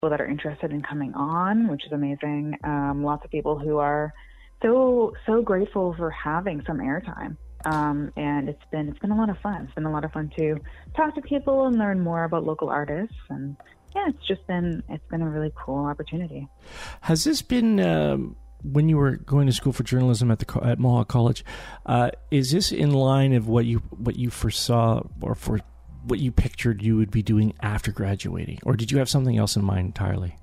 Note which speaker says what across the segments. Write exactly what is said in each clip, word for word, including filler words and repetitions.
Speaker 1: people that are interested in coming on, which is amazing. Um, lots of people who are so so grateful for having some airtime. Um, and it's been it's been a lot of fun. It's been a lot of fun to talk to people and learn more about local artists. And yeah, it's just been it's been a really cool opportunity.
Speaker 2: Has this been um, when you were going to school for journalism at the at Mohawk College? Uh, is this in line of what you what you foresaw or for what you pictured you would be doing after graduating, or did you have something else in mind entirely?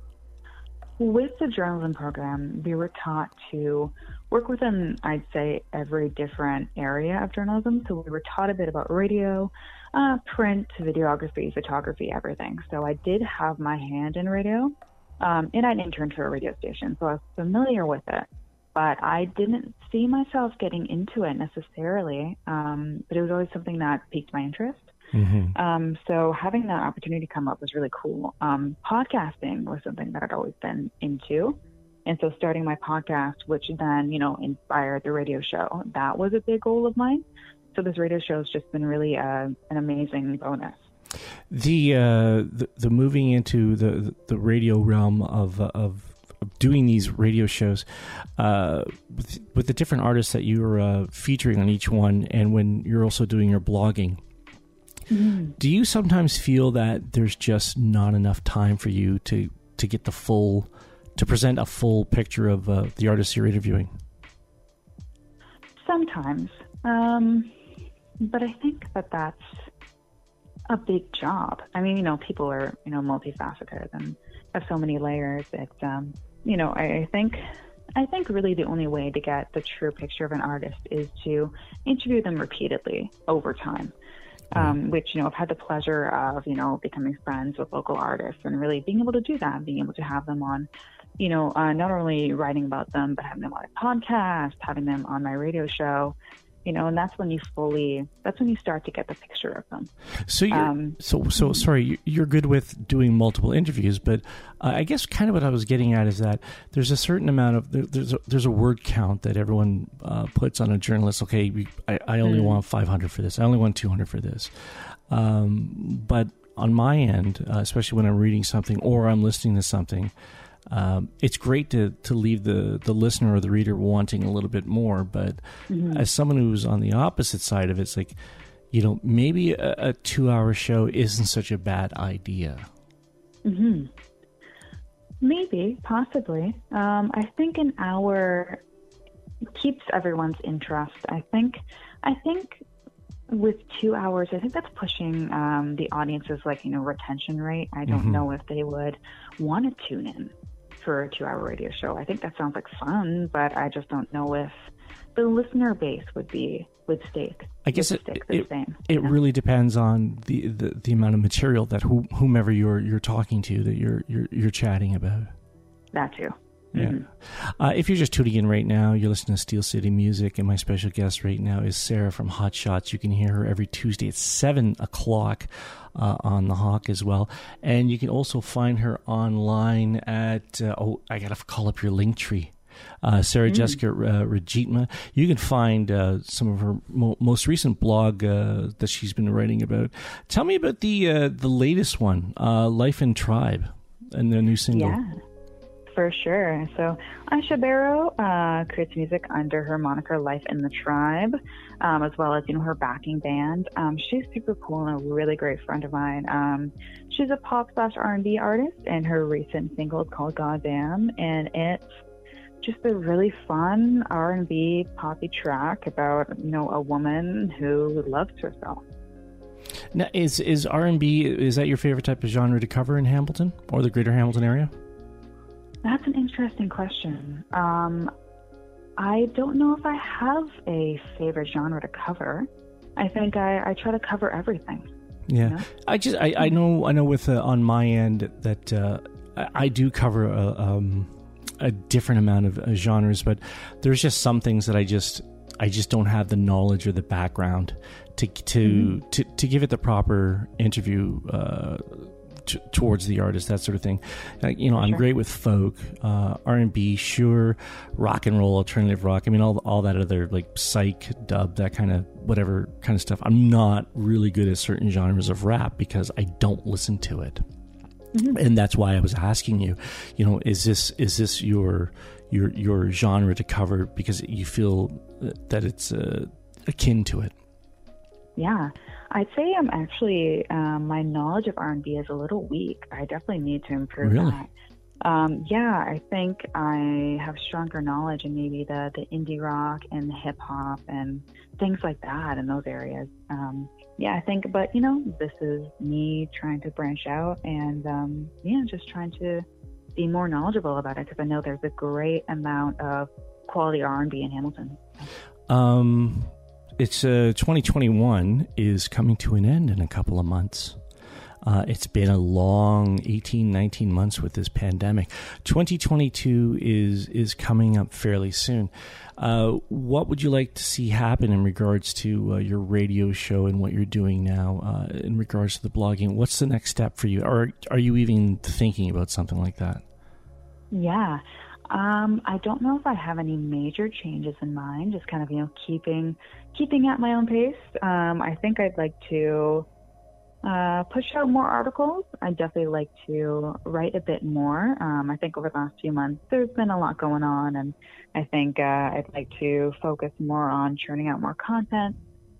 Speaker 1: With the journalism program, we were taught to work within, I'd say, every different area of journalism. So we were taught a bit about radio, uh, print, videography, photography, everything. So I did have my hand in radio, um, and I'd interned for a radio station, so I was familiar with it. But I didn't see myself getting into it necessarily, um, but it was always something that piqued my interest. Mm-hmm. Um, so having that opportunity come up was really cool. Um, podcasting was something that I'd always been into. And so starting my podcast, which then, you know, inspired the radio show, that was a big goal of mine. So this radio show has just been really uh, an amazing bonus.
Speaker 2: The, uh, the the moving into the the radio realm of of doing these radio shows uh, with, with the different artists that you're uh, featuring on each one, and when you're also doing your blogging, mm-hmm. do you sometimes feel that there's just not enough time for you to, to get the full, to present a full picture of uh, the artists you're interviewing?
Speaker 1: Sometimes, um, but I think that that's a big job. I mean, you know, people are, you know, multifaceted and have so many layers that, um, you know, I, I think, I think really the only way to get the true picture of an artist is to interview them repeatedly over time. Um, which, you know, I've had the pleasure of, you know, becoming friends with local artists and really being able to do that, being able to have them on, you know, uh, not only writing about them, but having them on a podcast, having them on my radio show, you know, and that's when you fully, that's when you start to get the picture of them.
Speaker 2: So you're, um, so, so sorry, you're good with doing multiple interviews, but uh, I guess kind of what I was getting at is that there's a certain amount of, there, there's a, there's a word count that everyone uh, puts on a journalist. Okay, we, I, I only mm. want five hundred for this. I only want two hundred for this. Um, but on my end, uh, especially when I'm reading something or I'm listening to something, Um, it's great to, to leave the, the listener or the reader wanting a little bit more, but mm-hmm. as someone who's on the opposite side of it, it's like, you know, maybe a, a two-hour show isn't such a bad idea.
Speaker 1: Mm-hmm. Maybe, possibly. Um, I think an hour keeps everyone's interest. I think, I think with two hours, I think that's pushing um, the audience's, like, you know, retention rate. I don't mm-hmm. know if they would want to tune in for a two-hour radio show. I think that sounds like fun, but I just don't know if the listener base would be would stay.
Speaker 2: I guess it
Speaker 1: it,
Speaker 2: it,
Speaker 1: same,
Speaker 2: it
Speaker 1: know? really
Speaker 2: depends on the, the, the amount of material that who, whomever you're you're talking to, that you're you're you're chatting about.
Speaker 1: That too.
Speaker 2: Yeah. Mm-hmm. Uh, if you're just tuning in right now, you're listening to Steel City Music, and my special guest right now is Sarah from Hot Shots. You can hear her every Tuesday at seven o'clock uh, on the Hawk as well. And you can also find her online at, uh, oh, I got to call up your link tree. Uh, Sarah mm. Jessica uh, Rajitma. You can find uh, some of her mo- most recent blog uh, that she's been writing about. Tell me about the uh, the latest one, uh, Life in Tribe, and the new single.
Speaker 1: Yeah. For sure. So Aisha Barrow uh, creates music under her moniker Life in the Tribe, um, as well as, you know, her backing band. Um, she's super cool and a really great friend of mine. Um, she's a pop slash R and B artist, and her recent single is called Goddamn, and it's just a really fun R and B poppy track about, you know, a woman who loves herself.
Speaker 2: Now, is is R and B, is that your favorite type of genre to cover in Hamilton or the greater Hamilton area?
Speaker 1: That's an interesting question. Um, I don't know if I have a favorite genre to cover. I think I, I try to cover everything.
Speaker 2: Yeah,
Speaker 1: you know?
Speaker 2: I just I, I know I know with uh, on my end that uh, I, I do cover a, um, a different amount of uh, genres, but there's just some things that I just I just don't have the knowledge or the background to to mm-hmm. to, to give it the proper interview. Uh, T- towards the artist, that sort of thing. Like, you know, I'm
Speaker 1: sure.
Speaker 2: great with folk, uh, R and B, sure, rock and roll, alternative rock. I mean, all all that other like psych, dub, that kind of whatever kind of stuff. I'm not really good at certain genres of rap because I don't listen to it. Mm-hmm. And that's why I was asking you, you know, is this is this your your your genre to cover because you feel that it's uh, akin to it?
Speaker 1: Yeah, I'd say I'm actually, um, my knowledge of R and B is a little weak. I definitely need to improve
Speaker 2: really?
Speaker 1: that. Um, yeah, I think I have stronger knowledge in maybe the, the indie rock and the hip hop and things like that in those areas. Um, yeah, I think, but you know, this is me trying to branch out and, um, yeah, just trying to be more knowledgeable about it because I know there's a great amount of quality R and B in Hamilton.
Speaker 2: Um, it's uh, twenty twenty-one is coming to an end in a couple of months. Uh, it's been a long eighteen, nineteen months with this pandemic. twenty twenty-two is is coming up fairly soon. Uh, what would you like to see happen in regards to uh, your radio show and what you're doing now uh, in regards to the blogging? What's the next step for you? Or are you even thinking about something like that?
Speaker 1: Yeah. Um, I don't know if I have any major changes in mind, just kind of, you know, keeping keeping at my own pace. Um, I think I'd like to uh, push out more articles. I'd definitely like to write a bit more. Um, I think over the last few months, there's been a lot going on, and I think uh, I'd like to focus more on churning out more content.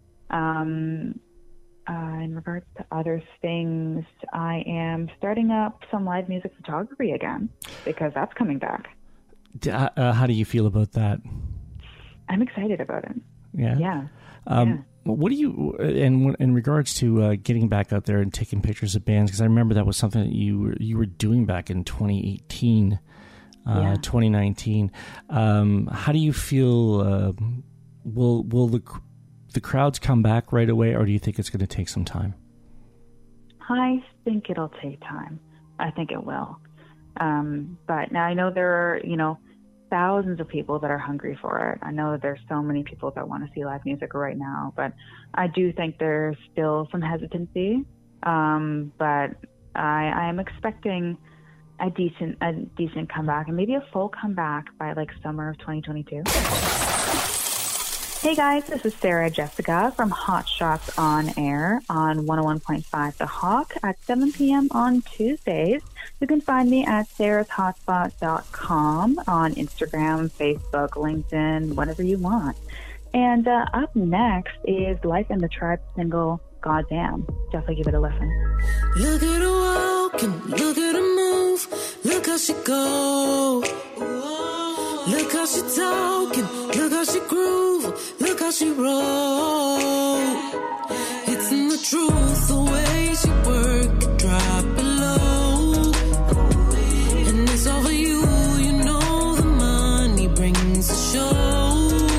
Speaker 1: Um, uh, in regards to other things, I am starting up some live music photography again, because that's coming back.
Speaker 2: Uh, how do you feel about that?
Speaker 1: I'm excited about it.
Speaker 2: Yeah.
Speaker 1: Yeah.
Speaker 2: Um,
Speaker 1: yeah.
Speaker 2: What do you, in in regards to uh, getting back out there and taking pictures of bands? Because I remember that was something that you were, you were doing back in twenty eighteen, uh, yeah. twenty nineteen. Um, how do you feel? Uh, will will the the crowds come back right away, or do you think it's going to take some time?
Speaker 1: I think it'll take time. I think it will. Um, but now I know there are, you know, thousands of people that are hungry for it. I know that there's so many people that want to see live music right now, but I do think there's still some hesitancy. Um, but I, I am expecting a decent, a decent comeback and maybe a full comeback by like summer of twenty twenty-two. Hey guys, this is Sarah Jessica from Hot Shots on Air on one oh one point five The Hawk at seven p.m. on Tuesdays. You can find me at sarahs hotspot dot com on Instagram, Facebook, LinkedIn, whatever you want. And uh, up next is Life in the Tribe single, Goddamn. Definitely give it a listen.
Speaker 3: Look at her walking, look at her move, look how she go. Look how she talking, look how she groove, look how she roll. It's in the truth, the way she work, drop it low. And it's all for you, you know the money brings the show.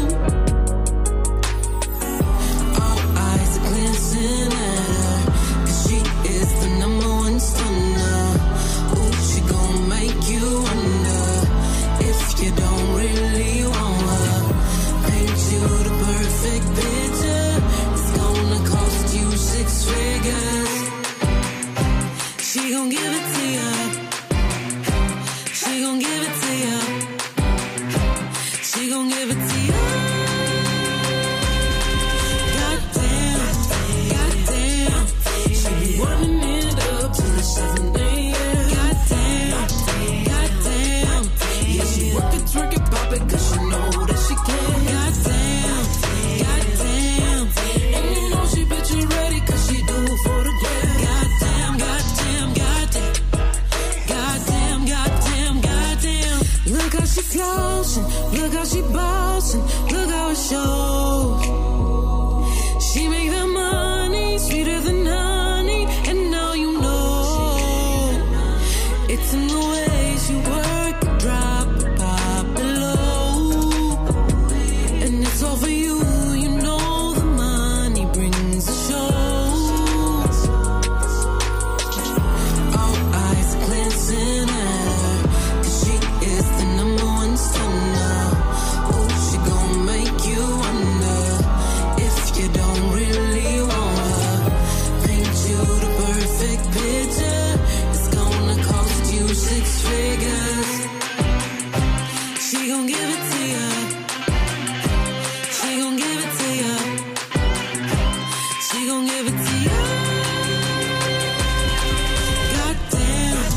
Speaker 3: All eyes are glancing at her, 'cause she is the number one stunner. Ooh, she gon' make you wonder if you don't really want her. Paint you the perfect picture. It's gonna cost you six figures. She gon' give it to you. She gon' give it to you. She gon' give it to you. Goddamn, goddamn. She be warming it up till the seven a.m. Goddamn, goddamn. Yeah, she work it, twerk it, pop it, 'cause she know that she can. Goddamn, goddamn. And you know she bitch you ready, 'cause she do it for the gram. Goddamn, goddamn, goddamn. Goddamn, goddamn, goddamn. Look how she flossing, look how she bossing, look how it shows. She make the money sweeter than honey, and now you know. It's in the way she work it, drop it, pop it low. And it's all for you, you know the money brings the show. All eyes are glancing at her, 'cause she is the number one stunner. Oh, she gon' make you wonder if you don't really want her. Paint you the perfect picture. It's gonna cost you six figures. She gon' give it to you. She gon' give it to you. She gon' give it to you. Goddamn,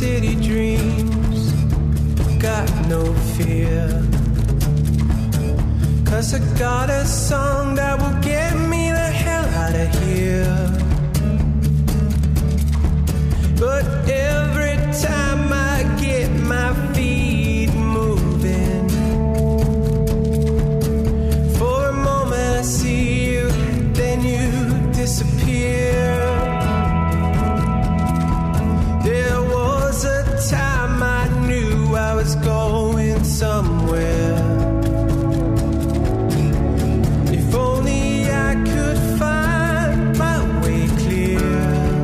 Speaker 4: city dreams, got no fear. 'Cause I got a song that will get me the hell out of here. But every time I get my feet moving, for a moment I see you, then you disappear. There was a time I knew I was going somewhere. If only I could find my way clear.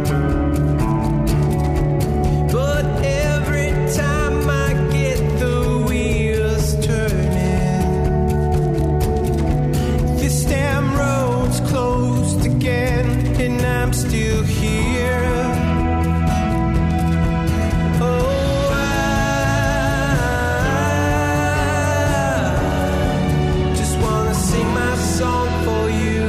Speaker 4: But every time I get the wheels turning, this damn road's closed again, and I'm still here. Oh, I just wanna sing my song for you.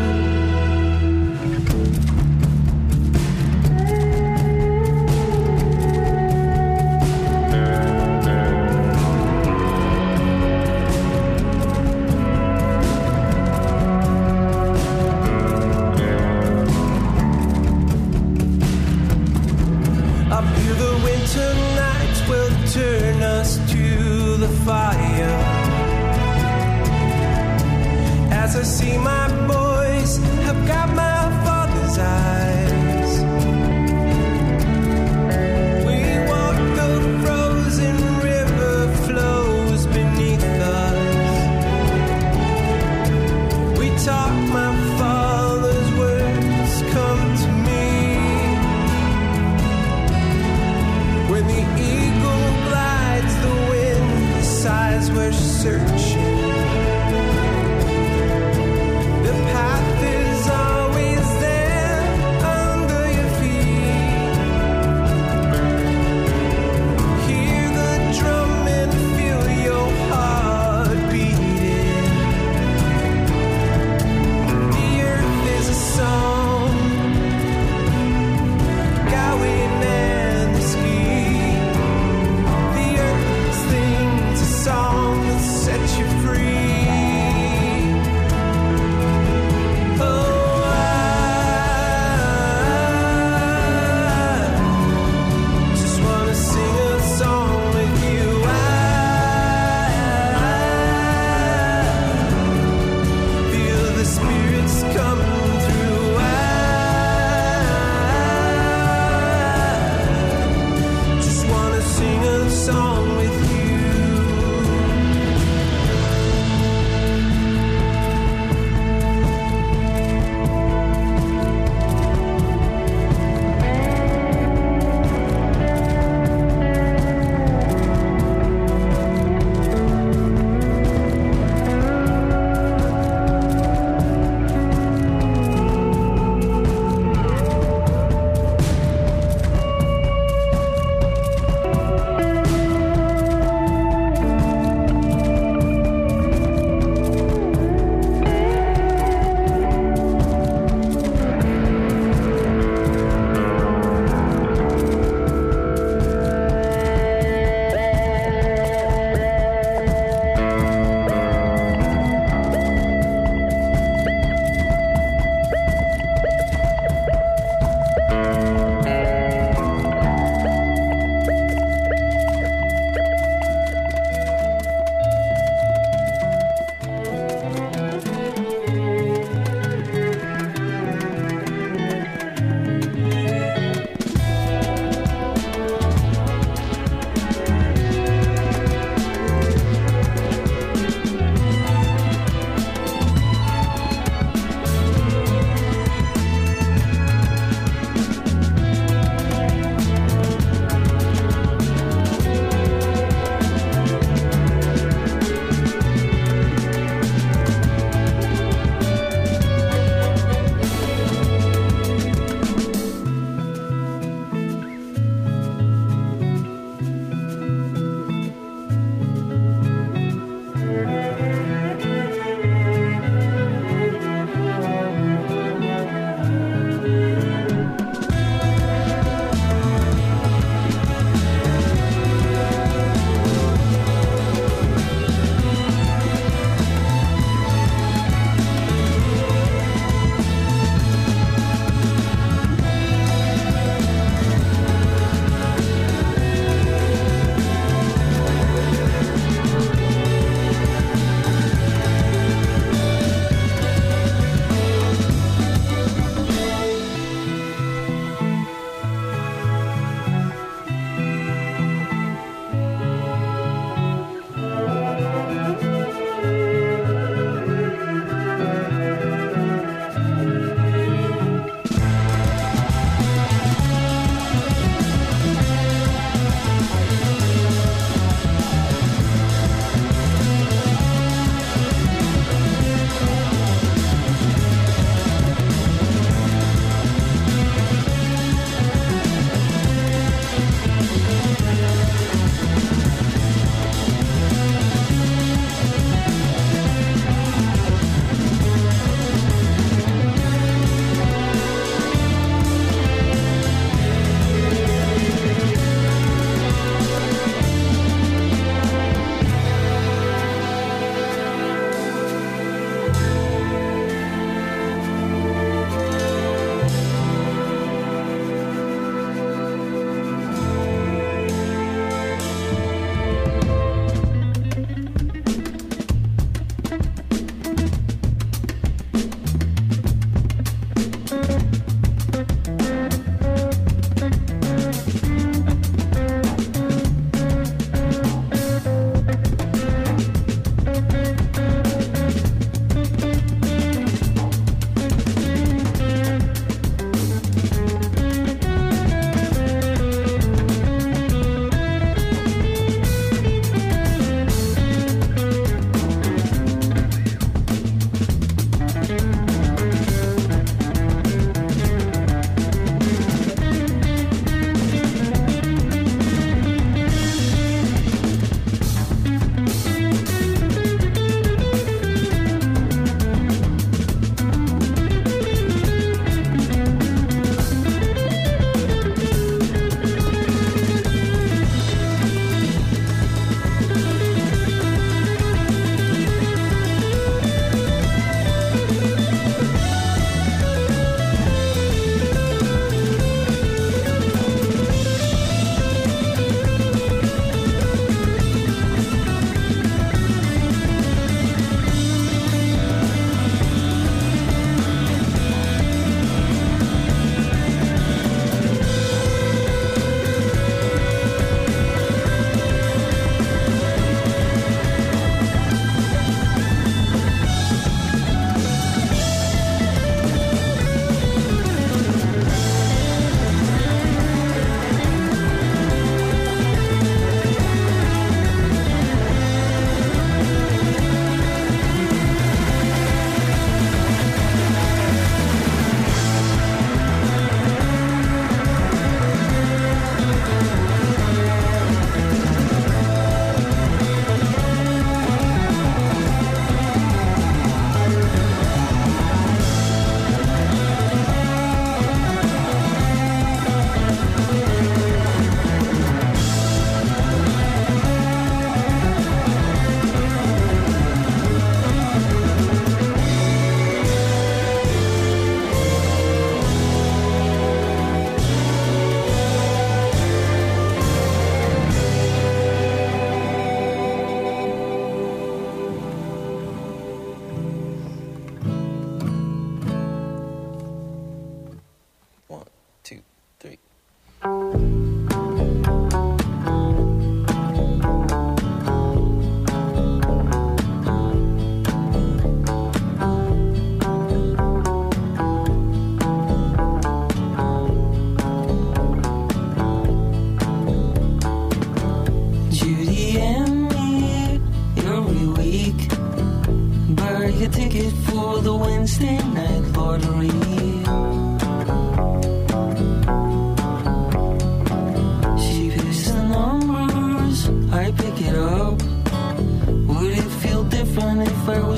Speaker 4: Up here the winter nights will turn us to the fire. As I see my boys have got my father's eyes, we walk the frozen river flows beneath us. We talk my father's words come to me. When the eagle glides, the wind sighs, we're searching. The path is always there under your feet. Hear the drum and feel your heart beating. The earth is a song, Gawain and the ski. The earth sings a song that sets you free.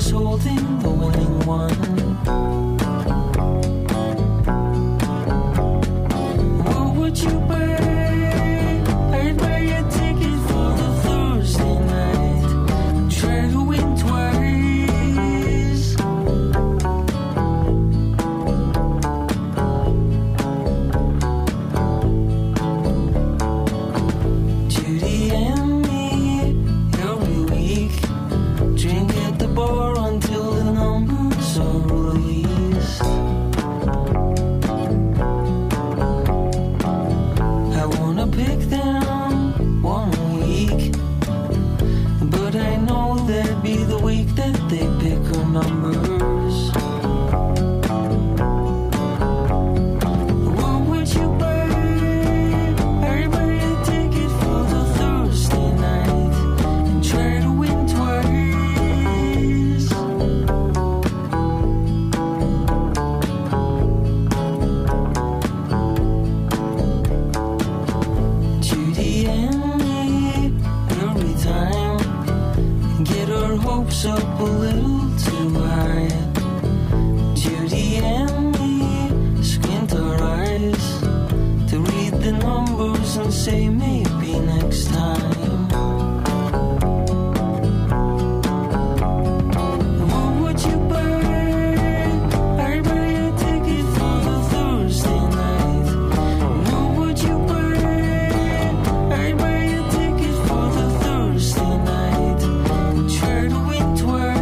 Speaker 3: was holding the winning one. What would you buy? I'd buy a ticket for the Thursday night. Try to win twice. Judy and me, every week, drink at the bar until the numbers are released. I wanna pick them one week, but I know that'd be the week that they pick our numbers. What would you buy? I'd buy a ticket for the Thursday night and try to win twice. Judy and me, every time, get our hopes up a little too high. Judy and me, squint our eyes to read the numbers and say maybe next time. What would you buy? I'd buy a ticket for the Thursday night. What would you buy? I'd buy a ticket for the Thursday night. Try to win twice.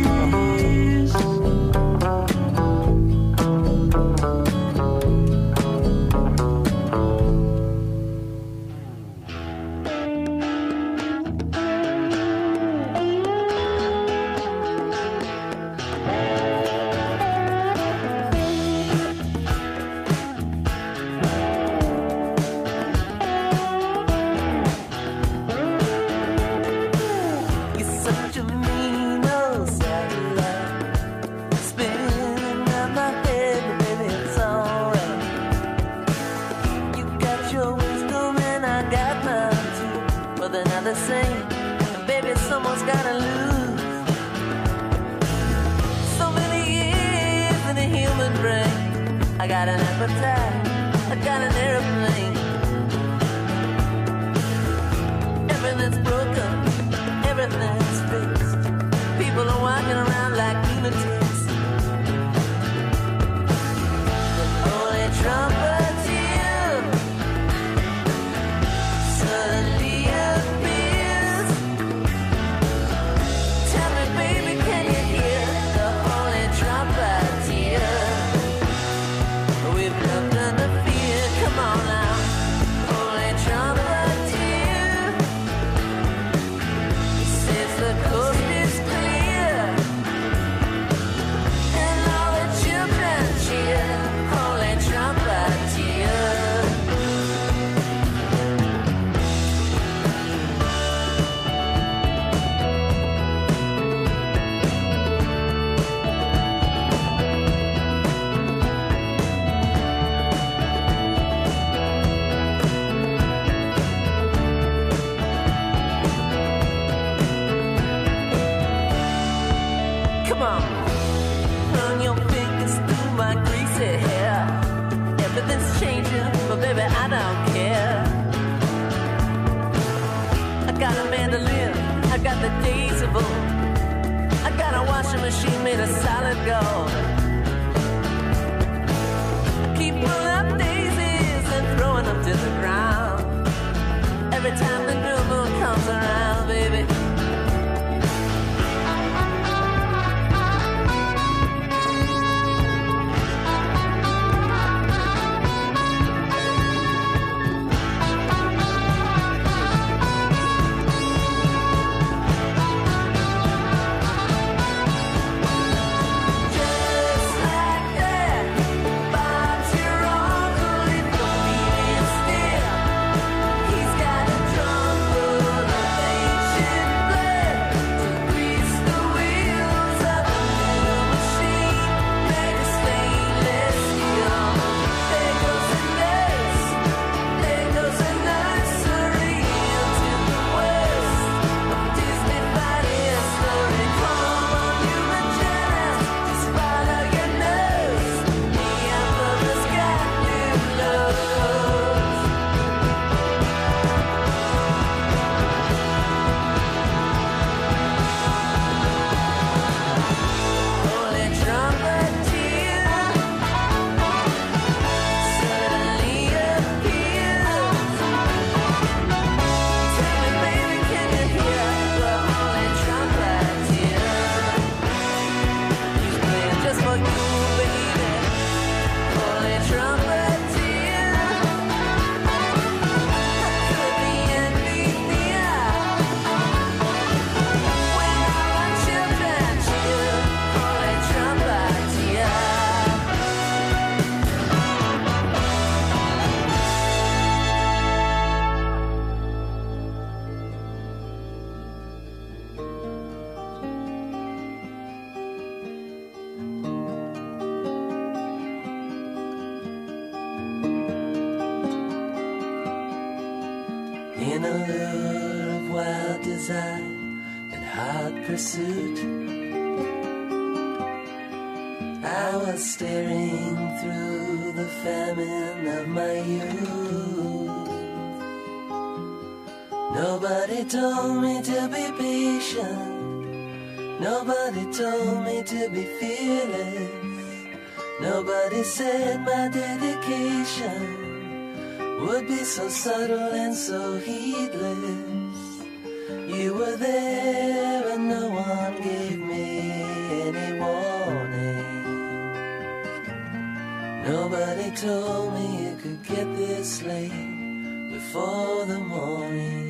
Speaker 3: You're such a mean old satellite, spinning around my head, but baby, it's alright. You got your wisdom and I got mine too, but they're not the same. And baby, someone's gotta lose. So many years in a human brain. I got an appetite, I got an airplane. Everything's broken, everything's fixed. People are walking around like lunatics. The only trumpeter suddenly appears. Tell me, baby, can you hear the only trumpeter? We've lived under fear. Come on now, only trumpeter. Says the coast is clear, and all the children cheer. Holy trumpeter. Come on, run your fingers through my greasy hair. Everything's changing, but baby, I don't care. I got a mandolin, I got the days of old. I got a washing machine made of solid gold. I keep pulling up daisies and throwing them to the ground. Every time the new moon comes around, baby. Just like that, Bob's your uncle, it don't even still.
Speaker 4: in a lure of wild desire and hot pursuit. I was staring through the famine of my youth. Nobody told me to be patient. Nobody told me to be fearless. Nobody said my dedication would be so subtle and so heedless. You were there and no one gave me any warning. Nobody told me it could get this late before the morning.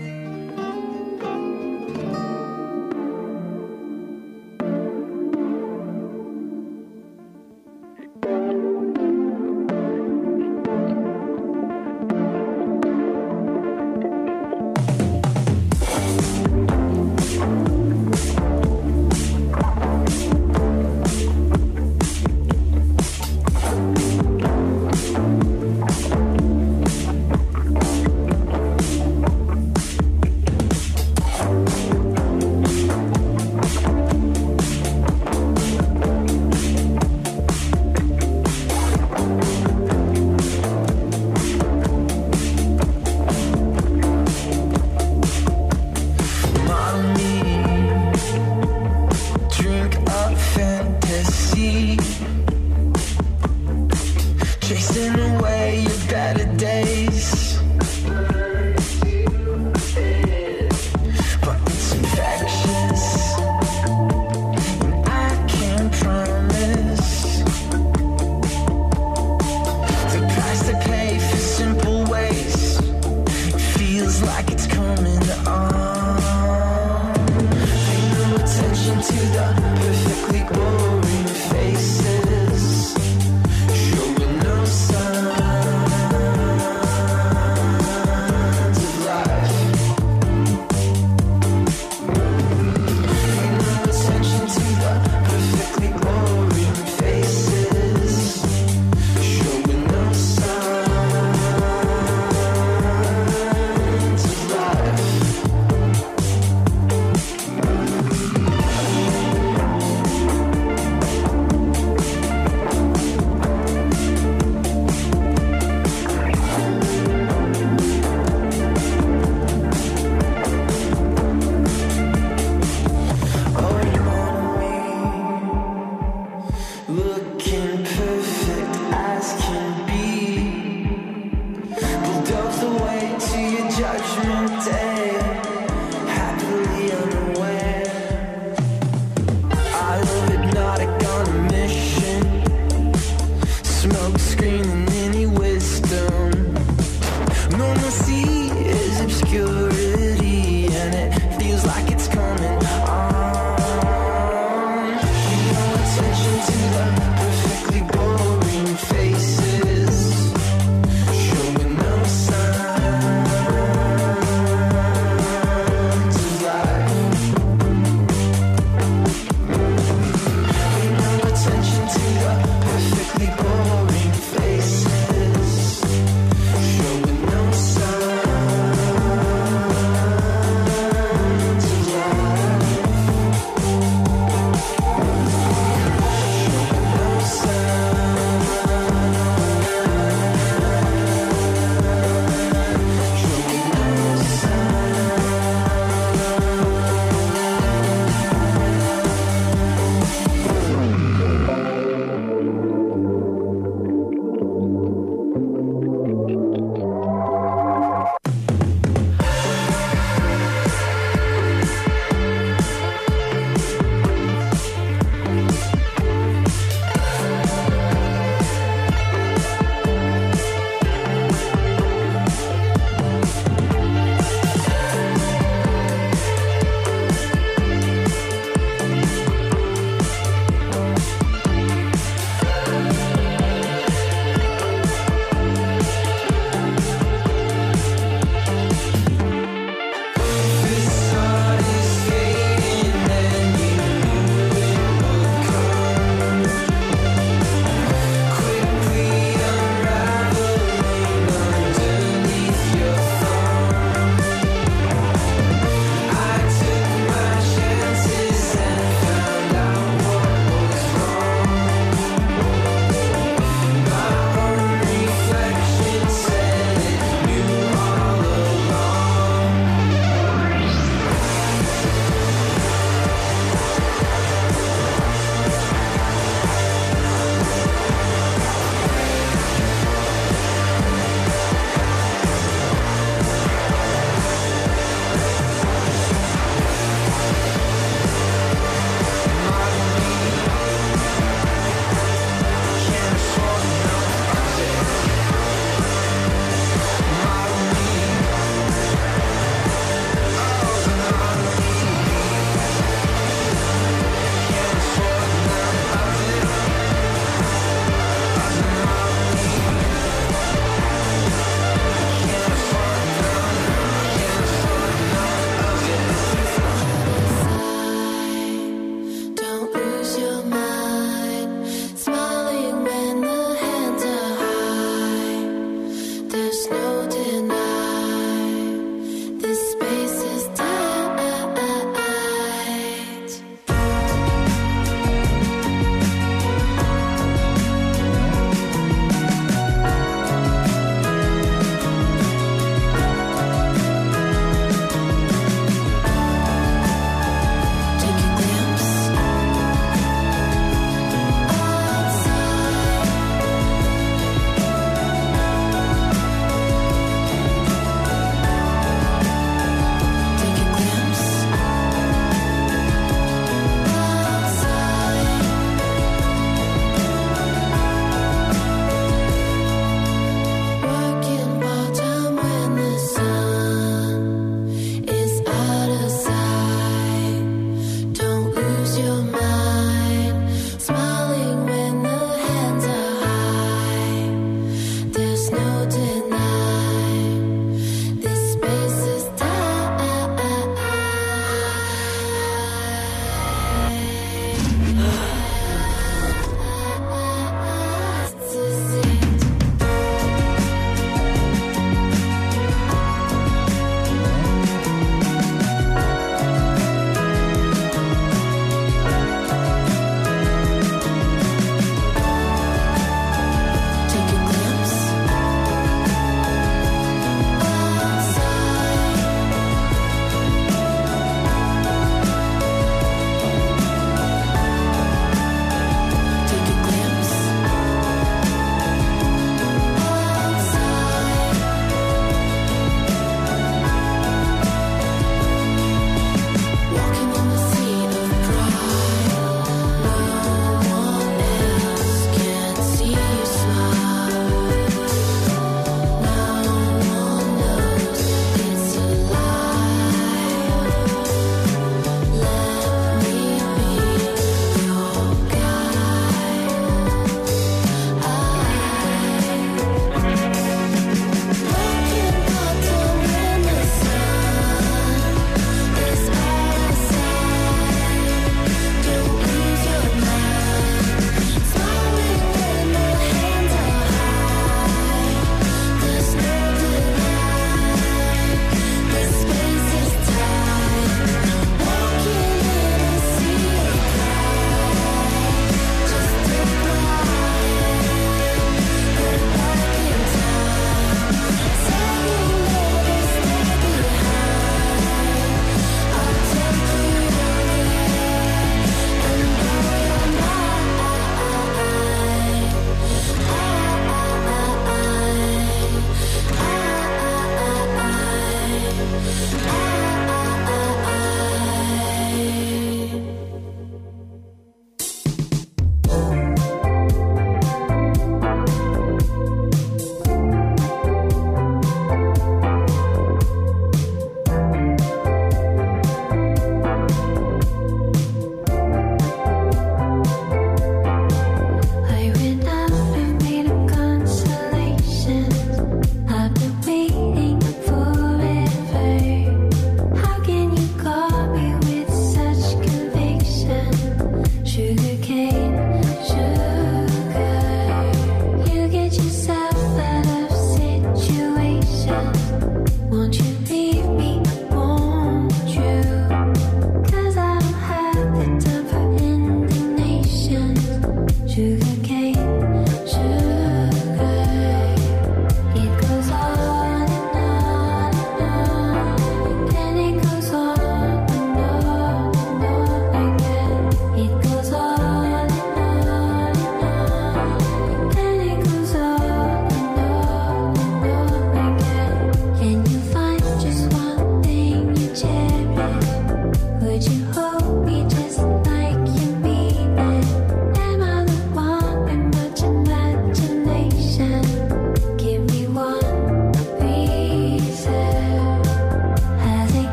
Speaker 3: Showing no sign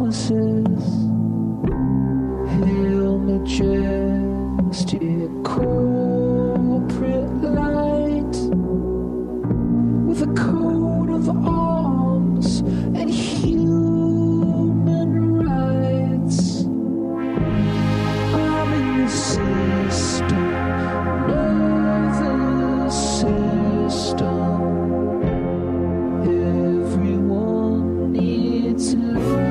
Speaker 5: promises. Hail majestic corporate light, with a coat of arms and human rights. I'm in the system, nervous system. Everyone needs love.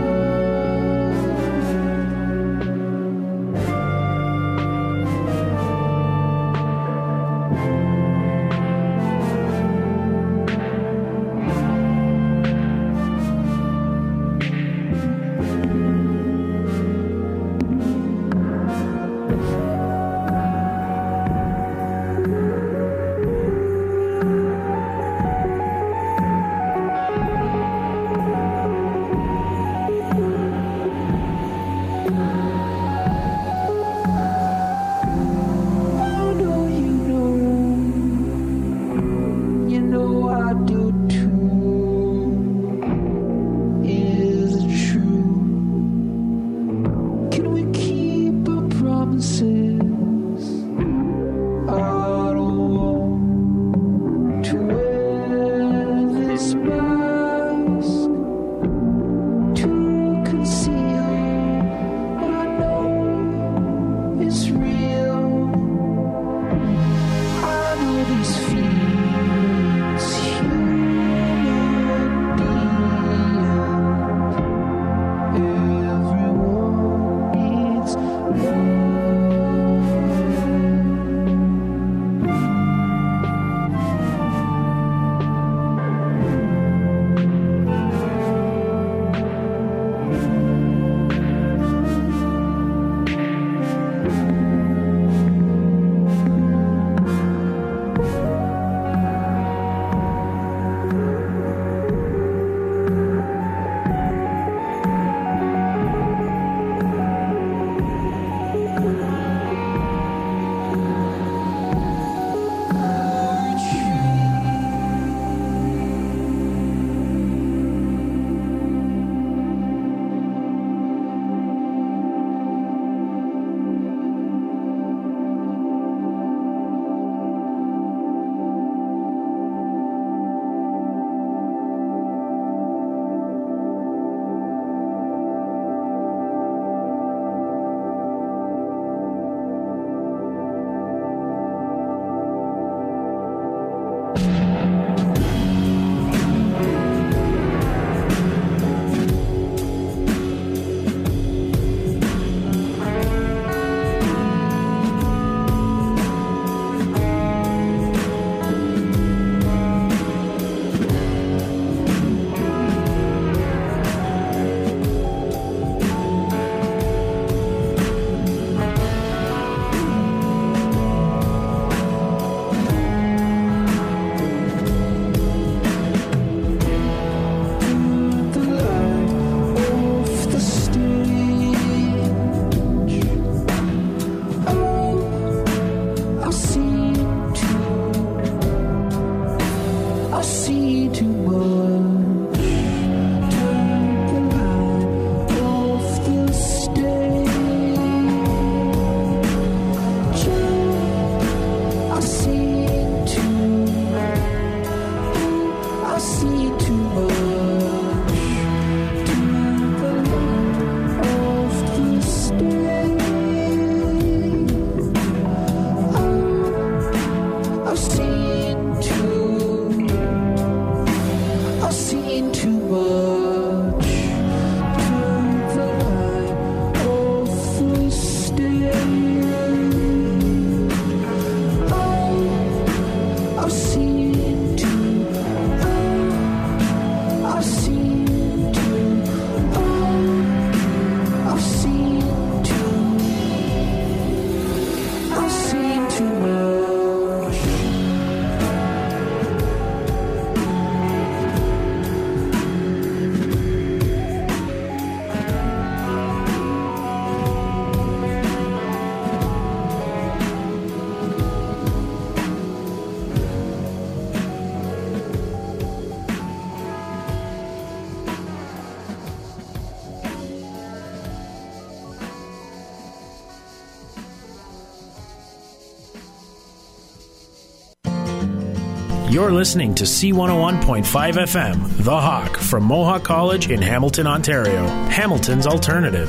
Speaker 6: You're listening to C one oh one point five F M, The Hawk, from Mohawk College in Hamilton, Ontario. Hamilton's alternative.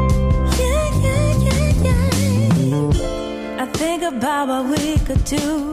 Speaker 7: about what we could do.